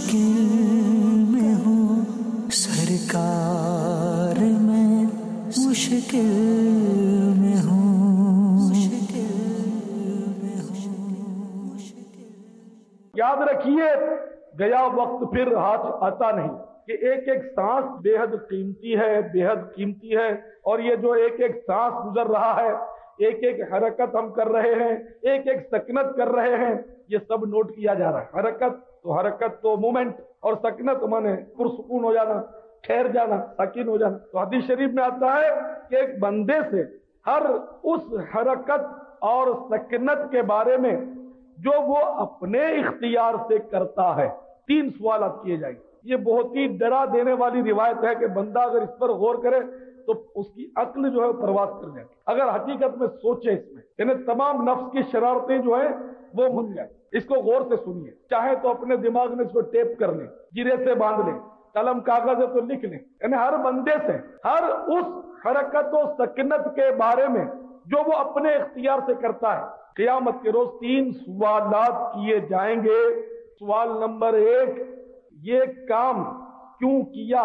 مشکل میں ہوں سرکار، میں مشکل میں ہوں، یاد رکھیے گیا وقت پھر ہاتھ آتا نہیں، کہ ایک ایک سانس بے حد قیمتی ہے، بے حد قیمتی ہے، اور یہ جو ایک ایک سانس گزر رہا ہے، ایک ایک حرکت ہم کر رہے ہیں، ایک ایک سکنت کر رہے ہیں، یہ سب نوٹ کیا جا رہا ہے۔ حرکت تو مومنٹ، اور سکنت مانے پرسکون ہو جانا، ٹھہر جانا، ساکن ہو جانا۔ تو حدیث شریف میں آتا ہے کہ ایک بندے سے ہر اس حرکت اور سکنت کے بارے میں جو وہ اپنے اختیار سے کرتا ہے 3 سوالات کیے جائیں گے۔ یہ بہت ہی ڈرا دینے والی روایت ہے کہ بندہ اگر اس پر غور کرے تو اس کی عقل جو ہے پرواز کر جائے، اگر حقیقت میں سوچے اس میں، یعنی تمام نفس کی شرارتیں جو ہیں وہ مل جائیں۔ اس کو غور سے سنیے، چاہے تو اپنے دماغ میں اس کو ٹیپ کر لیں، گرے سے باندھ لیں، قلم کاغذ ہے تو لکھ لیں، یعنی ہر بندے سے ہر اس حرکت و سکنت کے بارے میں جو وہ اپنے اختیار سے کرتا ہے، قیامت کے روز 3 سوالات کیے جائیں گے۔ سوال نمبر 1، یہ کام کیوں کیا؟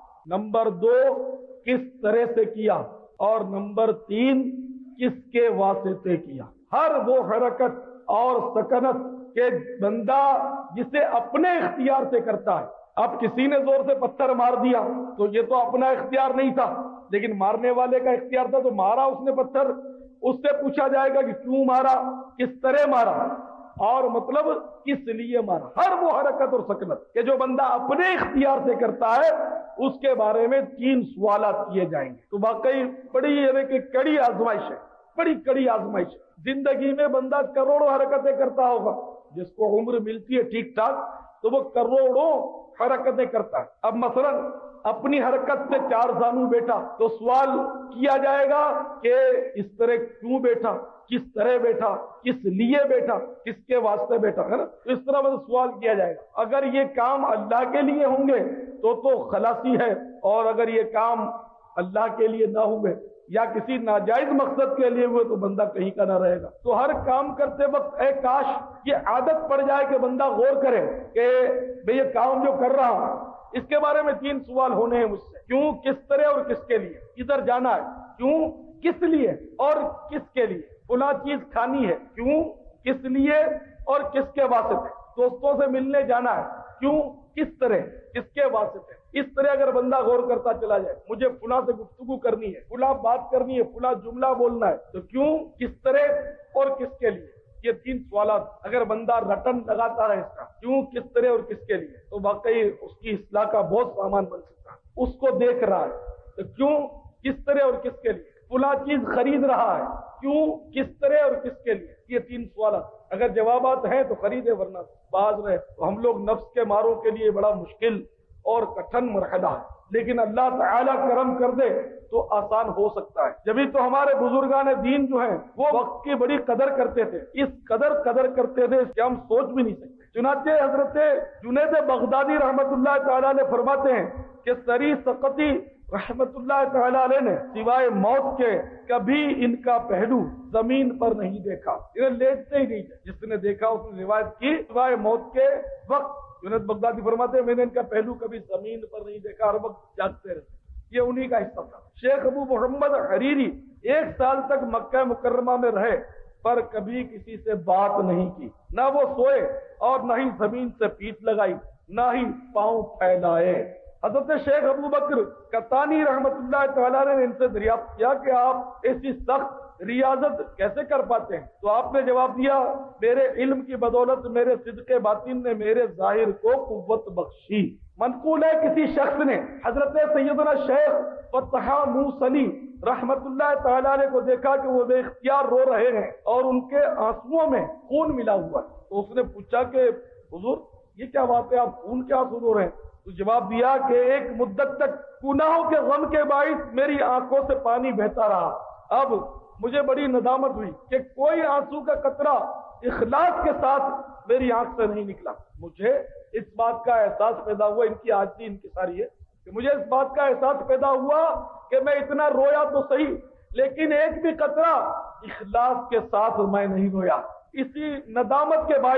نمبر 2، کس طرح سے کیا؟ اور نمبر 3، کس کے واسطے کیا؟ ہر وہ حرکت اور سکنت کے بندہ جسے اپنے اختیار سے کرتا ہے۔ اب کسی نے زور سے پتھر مار دیا تو یہ تو اپنا اختیار نہیں تھا، لیکن مارنے والے کا اختیار تھا، تو مارا اس نے پتھر، اس سے پوچھا جائے گا کہ کیوں مارا، کس طرح مارا، اور مطلب کس لیے مارا۔ ہر وہ حرکت اور سکنت کہ جو بندہ اپنے اختیار سے کرتا ہے اس کے بارے میں 3 سوالات کیے جائیں گے۔ تو واقعی بڑی یعنی کہ کڑی آزمائش ہے، بڑی کڑی آزمائش ہے۔ زندگی میں بندہ کروڑوں حرکتیں کرتا ہوگا، جس کو عمر ملتی ہے ٹھیک ٹھاک تو وہ کروڑوں حرکتیں کرتا ہے۔ اب مثلا اپنی حرکت سے 4 زانو بیٹھا تو سوال کیا جائے گا کہ اس طرح کیوں بیٹھا، کس طرح بیٹھا، کس لیے بیٹھا، کس کے واسطے بیٹھا، ہے نا؟ اس طرح سے سوال کیا جائے گا۔ اگر یہ کام اللہ کے لیے ہوں گے تو خلاصی ہے، اور اگر یہ کام اللہ کے لیے نہ ہوئے یا کسی ناجائز مقصد کے لیے ہوئے تو بندہ کہیں کا نہ رہے گا۔ تو ہر کام کرتے وقت اے کاش یہ عادت پڑ جائے کہ بندہ غور کرے کہ میں یہ کام جو کر رہا ہوں اس کے بارے میں 3 سوال ہونے ہیں مجھ سے۔ کیوں، کس طرح اور کس کے لیے؟ ادھر جانا ہے، کیوں، کس لیے اور کس کے لیے؟ فلاں چیز کھانی ہے، کیوں، کس لیے اور کس کے واسطے؟ دوستوں سے ملنے جانا ہے، کیوں، کس طرح، کس کے واسطے؟ اس طرح اگر بندہ غور کرتا چلا جائے، مجھے فلاں سے گفتگو کرنی ہے، فلاں بات کرنی ہے، فلاں جملہ بولنا ہے، تو کیوں، کس طرح اور کس کے لیے؟ یہ 3 سوالات اگر بندہ رٹن لگاتا رہے اس کا، کیوں، کس طرح اور کس کے لیے، تو واقعی اس کی اصلاح کا بہت سامان بن سکتا ہے۔ اس کو دیکھ رہا ہے تو کیوں، کس طرح اور کس کے لیے؟ فلاں چیز خرید رہا ہے، کیوں، کس طرح اور کس کے لیے؟ یہ 3 سوالات اگر جوابات ہیں تو خریدے، ورنہ باز رہے۔ تو ہم لوگ نفس کے ماروں کے لیے بڑا مشکل اور کٹھن مرحلہ ہے، لیکن اللہ تعالیٰ کرم کر دے تو آسان ہو سکتا ہے۔ جبھی تو ہمارے بزرگان دین جو ہیں وہ وقت کی بڑی قدر کرتے تھے، اس قدر کرتے تھے کہ ہم سوچ بھی نہیں سکتے۔ چنانچہ حضرت جنید بغدادی رحمت اللہ تعالیٰ علیہ فرماتے ہیں کہ سری سقطی رحمت اللہ تعالیٰ علیہ نے سوائے موت کے کبھی ان کا پہلو زمین پر نہیں دیکھا، انہیں لیٹتے ہی نہیں تھے۔ جس نے دیکھا اس نے روایت کی سوائے موت کے وقت، جنید بغدادی فرماتے ہیں میں نے ان کا پہلو کبھی زمین پر نہیں دیکھا، ہر وقت جاگتے رہتے۔ یہ انہی کا حصہ تھا۔ شیخ ابو محمد حریری 1 سال تک مکہ مکرمہ میں رہے پر کبھی کسی سے بات نہیں کی، نہ وہ سوئے اور نہ ہی زمین سے پیٹھ لگائی، نہ ہی پاؤں پھیلائے۔ حضرت شیخ ابو بکر قطانی رحمت اللہ تعالیٰ نے ان سے دریافت کیا کہ آپ ایسی سخت ریاضت کیسے کر پاتے ہیں؟ تو آپ نے جواب دیا، میرے علم کی بدولت میرے صدق باطن نے میرے ظاہر کو قوت بخشی۔ منقول ہے کسی شخص نے حضرت سیدنا شیخ فتح موصلی رحمت اللہ تعالیٰ علیہ کو دیکھا کہ وہ بے اختیار رو رہے ہیں اور ان کے آنسوؤں میں خون ملا ہوا ہے۔ تو اس نے پوچھا کہ حضور یہ کیا بات ہے، آپ خون کے آنسو رو رہے ہیں؟ تو جواب دیا کہ ایک مدت تک گناہوں کے غم کے باعث میری آنکھوں سے پانی بہتا رہا، اب مجھے بڑی ندامت ہوئی کہ کوئی آنسو کا قطرہ اخلاص کے ساتھ میری آنکھ سے نہیں نکلا۔ مجھے اس بات کا احساس پیدا ہوا، ان کی عاجزی انکساری ہے کہ مجھے اس بات کا احساس پیدا ہوا کہ میں اتنا رویا تو صحیح، لیکن ایک بھی قطرہ اخلاص کے ساتھ میں نہیں رویا۔ اسی ندامت کے باعث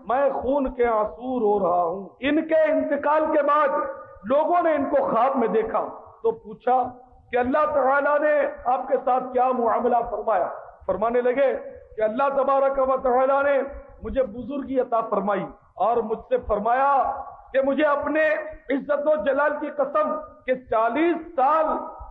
میں خون کے آنسو رو رہا ہوں۔ ان کے انتقال کے بعد لوگوں نے ان کو خواب میں دیکھا تو پوچھا کہ اللہ تعالیٰ نے آپ کے ساتھ کیا معاملہ فرمایا؟ فرمانے لگے کہ اللہ تبارک و تعالیٰ نے مجھے بزرگی عطا فرمائی اور مجھ سے فرمایا کہ مجھے اپنے عزت و جلال کی قسم کہ 40 سال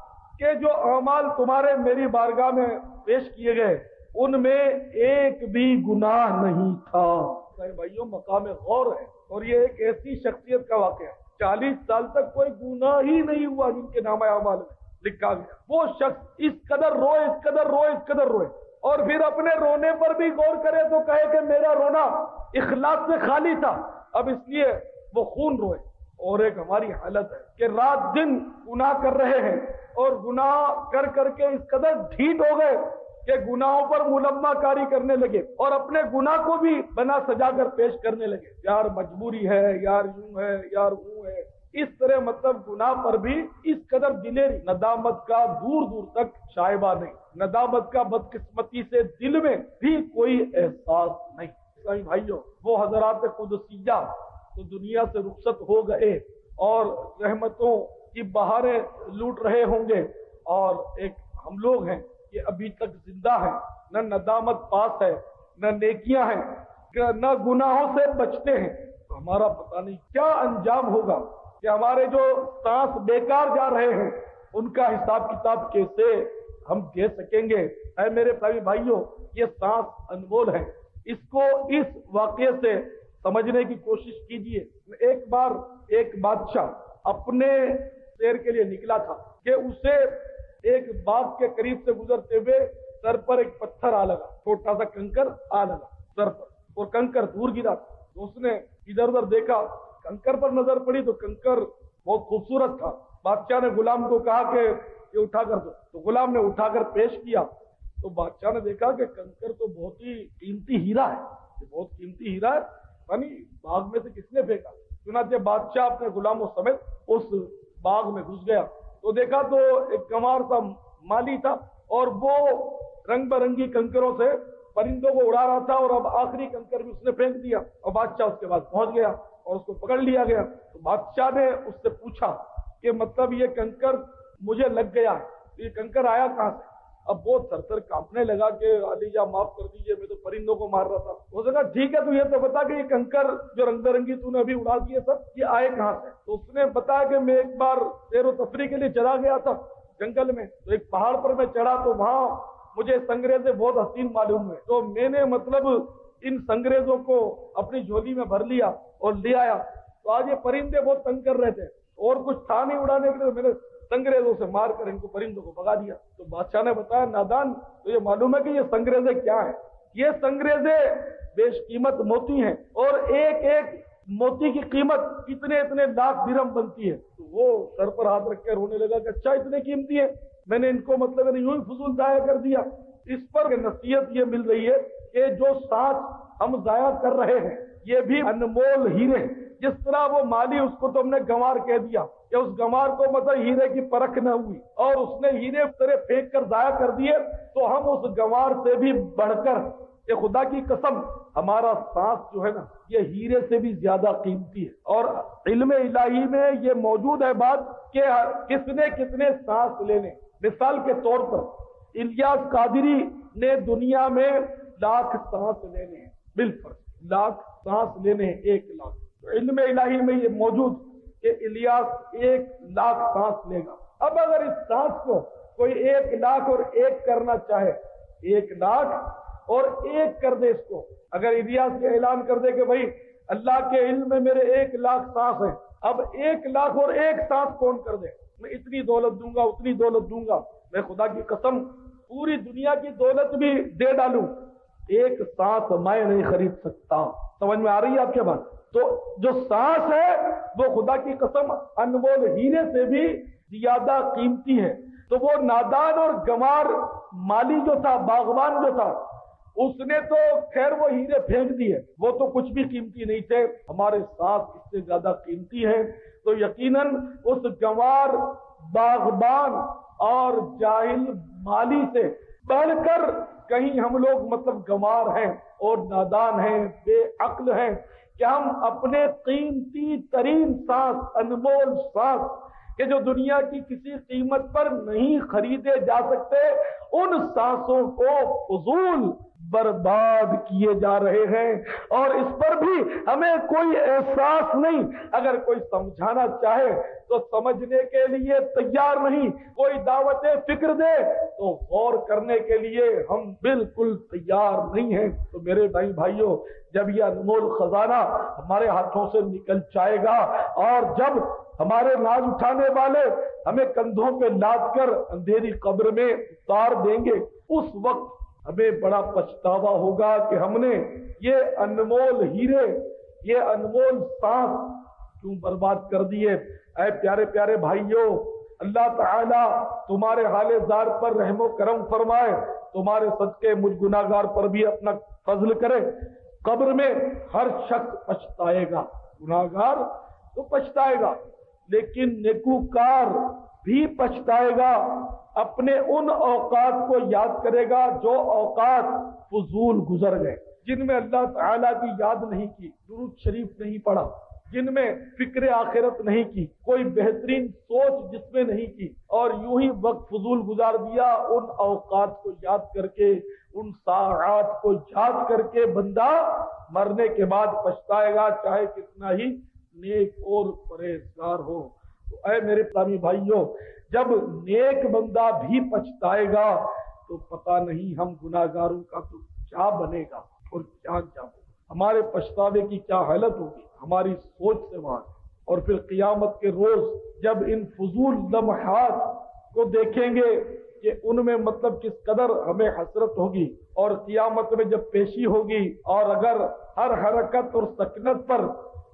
کے جو اعمال تمہارے میری بارگاہ میں پیش کیے گئے ان میں ایک بھی گناہ نہیں تھا۔ بھائیوں مقام غور ہے اور یہ ایک ایسی شخصیت کا واقعہ ہے 40 سال تک کوئی گناہ ہی نہیں ہوا جن کے نامہ اعمال میں لکھا گیا۔ وہ شخص اس قدر روئے اس قدر روئے اس قدر روئے اور پھر اپنے رونے پر بھی غور کرے تو کہے کہ میرا رونا اخلاص سے خالی تھا، اب اس لیے وہ خون روئے۔ اور ایک ہماری حالت ہے کہ رات دن گناہ کر رہے ہیں اور گناہ کر کر کے اس قدر ڈھیٹ ہو گئے کہ گناہوں پر ملمہ کاری کرنے لگے اور اپنے گناہ کو بھی بنا سجا کر پیش کرنے لگے، یار مجبوری ہے، یار یوں ہے، یار وہ ہے، اس طرح مطلب گناہ پر بھی اس قدر دلیری، ندامت کا دور دور تک شائبہ نہیں، ندامت کا بدقسمتی سے دل میں بھی کوئی احساس نہیں۔ اسلامی بھائیوں، وہ حضرات قدسیہ تو دنیا سے رخصت ہو گئے اور رحمتوں کی بہاریں لوٹ رہے ہوں گے، اور ایک ہم لوگ ہیں کہ ابھی تک زندہ ہیں، نہ ندامت پاس ہے، نہ نیکیاں ہیں، نہ گناہوں سے بچتے ہیں، تو ہمارا پتہ نہیں کیا انجام ہوگا کہ ہمارے جو سانس بیکار جا رہے ہیں ان کا حساب کتاب کیسے ہم دے سکیں گے۔ اے میرے پیارے بھائیوں، یہ سانس انمول ہے، اس کو اس واقعے سے سمجھنے کی کوشش کیجئے۔ ایک بار ایک بادشاہ اپنے سیر کے لیے نکلا تھا کہ اسے ایک باغ کے قریب سے گزرتے ہوئے سر پر ایک پتھر آ لگا، چھوٹا سا کنکر آ لگا سر پر، اور کنکر دور گرا۔ اس نے ادھر ادھر دیکھا، کنکر پر نظر پڑی تو کنکر بہت خوبصورت تھا۔ بادشاہ نے غلام کو کہا کہ یہ اٹھا کر دو، تو غلام نے اٹھا کر پیش کیا تو بادشاہ نے دیکھا کہ کنکر تو بہت ہی قیمتی ہیرا ہے، یہ بہت قیمتی ہیرا ہے، یعنی باغ میں سے کس نے پھینکا؟ چنانچہ بادشاہ اپنے غلاموں سمیت اس باغ میں گھس گیا تو دیکھا تو ایک گنوار سا مالی تھا اور وہ رنگ برنگی کنکروں سے پرندوں کو اڑا رہا تھا، اور اب آخری کنکر بھی اس نے پھینک دیا اور بادشاہ اس کے بعد پہنچ گیا اور اس کو پکڑ لیا گیا۔ تو بادشاہ نے اس سے پوچھا کہ مطلب یہ کنکر مجھے لگ گیا ہے، یہ کنکر آیا کہاں سے؟ اب وہ تھر تھر کانپنے لگا کہ علی جا معاف کر دیجئے، میں تو پرندوں کو مار رہا تھا۔ اس نے کہا ٹھیک ہے تو یہ تو بتا کہ یہ کنکر جو رنگ برنگی تو نے ابھی اڑا دیے سب، یہ آئے کہاں سے؟ تو اس نے بتایا کہ میں ایک بار سیر و تفریح کے لیے چلا گیا تھا جنگل میں، تو ایک پہاڑ پر میں چڑھا تو وہاں مجھے سنگریزے بہت حسین معلوم ہوئے، تو میں نے مطلب ان سنگریزوں کو اپنی جھولی میں بھر لیا اور لے آیا، تو آج یہ پرندے بہت تنگ کر رہے تھے اور کچھ تھا نہیں اڑانے کے لیے، میں نے سنگریزوں سے مار کر ان کو پرندوں کو بھگا دیا۔ تو بادشاہ نے بتایا نادان، تو یہ معلوم ہے کہ یہ سنگریزے کیا ہیں؟ یہ سنگریزے بیش قیمت موتی ہیں اور ایک ایک موتی کی قیمت اتنے لاکھ درہم بنتی ہے۔ تو وہ سر پر ہاتھ رکھ کے رونے لگا کہ اچھا اتنے قیمتی ہے، میں نے ان کو مطلب یوں ہی فضول ضائع کر دیا۔ اس پر نصیحت یہ مل رہی ہے کہ جو سانس ہم ضائع کر رہے ہیں یہ بھی انمول ہیرے، جس طرح وہ مالی اس کو تو ہم نے گنوار کہہ دیا کہ اس گنوار کو مطلب ہیرے کی پرکھ نہ ہوئی اور اس نے ہیرے اس طرح پھینک کر ضائع کر دیے، تو ہم اس گنوار سے بھی بڑھ کر کہ خدا کی قسم ہمارا سانس جو ہے نا یہ ہیرے سے بھی زیادہ قیمتی ہے۔ اور علم الہی میں یہ موجود ہے بات کہ کس نے کتنے سانس لینے۔ مثال کے طور پر الیاس قادری نے دنیا میں 1,00,000 سانس لینے ہیں، بالفرض 1,00,000 سانس لینے ہیں، 1,00,000۔ علم الہی میں یہ موجود کہ الیاس 1,00,000 سانس لے گا۔ اب اگر اس سانس کو کوئی 1,00,000 اور 1 کرنا چاہے، 1,00,000 اور 1 کر دے اس کو، اگر الیاس یہ اعلان کر دے کہ بھائی اللہ کے علم میں میرے 1,00,000 سانس ہیں، اب 1,00,000 اور 1 سانس کون کر دے؟ میں اتنی دولت دوں گا، اتنی دولت دوں گا، میں خدا کی قسم پوری دنیا کی دولت بھی دے ڈالوں، 1 سانس میں نہیں خرید سکتا۔ سمجھ میں آ رہی ہے آپ کے بات؟ تو جو سانس ہے وہ خدا کی قسم انمول ہیرے سے بھی زیادہ قیمتی ہے۔ تو وہ نادان اور گنوار مالی جو تھا، باغبان جو تھا، اس نے تو خیر وہ ہیرے پھینک دیے، وہ تو کچھ بھی قیمتی نہیں تھے، ہمارے سانس اس سے زیادہ قیمتی ہیں۔ تو یقیناً اس گنوار باغبان اور جاہل مالی سے بڑھ کر کہیں ہم لوگ مطلب گنوار ہیں اور نادان ہیں، بے عقل ہیں کہ ہم اپنے قیمتی ترین سانس، انمول سانس کہ جو دنیا کی کسی قیمت پر نہیں خریدے جا سکتے، ان سانسوں کو فضول برباد کیے جا رہے ہیں، اور اس پر بھی ہمیں کوئی احساس نہیں۔ اگر کوئی سمجھانا چاہے تو سمجھنے کے لیے تیار نہیں، کوئی دعوت فکر دے تو غور کرنے کے لیے ہم بالکل تیار نہیں ہیں۔ تو میرے بھائیوں، جب یہ انمول خزانہ ہمارے ہاتھوں سے نکل جائے گا اور جب ہمارے ناز اٹھانے والے ہمیں کندھوں پہ لاد کر اندھیری قبر میں اتار دیں گے، اس وقت ہمیں بڑا پچھتاوا ہوگا کہ ہم نے یہ انمول ہیرے، یہ انمول سانس کیوں برباد کر دیے۔ اے پیارے پیارے بھائیوں، اللہ تعالی تمہارے حال زار پر رحم و کرم فرمائے، تمہارے صدقے مجھ گناہگار پر بھی اپنا فضل کرے۔ قبر میں ہر شخص پچھتائے گا، گناہگار تو پچھتائے گا، لیکن نیکوکار بھی پچھتائے گا، اپنے ان اوقات کو یاد کرے گا جو اوقات فضول گزر گئے، جن میں اللہ تعالیٰ کی یاد نہیں کی، درود شریف نہیں پڑھا، جن میں فکر آخرت نہیں کی، کوئی بہترین سوچ جس میں نہیں کی، اور یوں ہی وقت فضول گزار دیا۔ ان اوقات کو یاد کر کے، ان ساعات کو یاد کر کے بندہ مرنے کے بعد پچھتائے گا، چاہے کتنا ہی نیک اور پرہیزگار ہو۔ تو اے میرے اسلامی بھائیوں، جب نیک بندہ بھی پچھتائے گا تو پتہ نہیں ہم گناہگاروں کا تو کیا بنے گا اور کیا ہوگا، ہمارے پچھتاوے کی کیا حالت ہوگی، ہماری سوچ سے بات۔ اور پھر قیامت کے روز جب ان فضول لمحات کو دیکھیں گے کہ ان میں مطلب کس قدر ہمیں حسرت ہوگی، اور قیامت میں جب پیشی ہوگی اور اگر ہر حرکت اور سکنت پر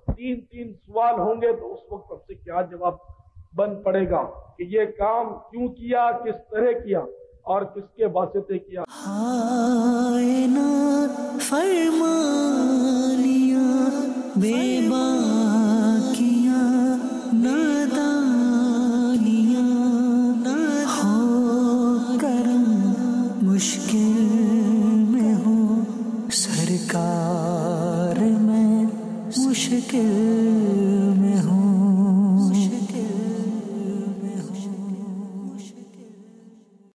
تین سوال ہوں گے تو اس وقت ہم سے کیا جواب بن پڑے گا کہ یہ کام کیوں کیا، کس طرح کیا اور کس کے واسطے کیا۔ ہائے نا فرما لیا بے باکیاں نادانیاں، ہو کرم مشکل میں ہوں سرکار میں مشکل